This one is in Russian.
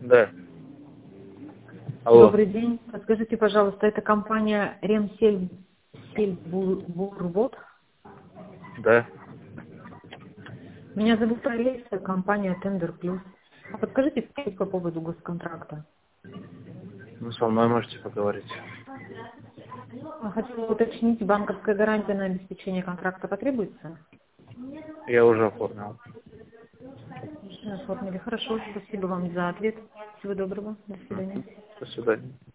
Да. Алло. Добрый день. Подскажите, пожалуйста, это компания Ремсельбурвод? Да. Меня зовут Олеся, компания Tender Plus. А подскажите по поводу госконтракта. Ну, со мной можете поговорить. Хотела уточнить, банковская гарантия на обеспечение контракта потребуется? Я уже оформил. Оформили. Хорошо, спасибо вам за ответ. Всего доброго. До свидания. До свидания.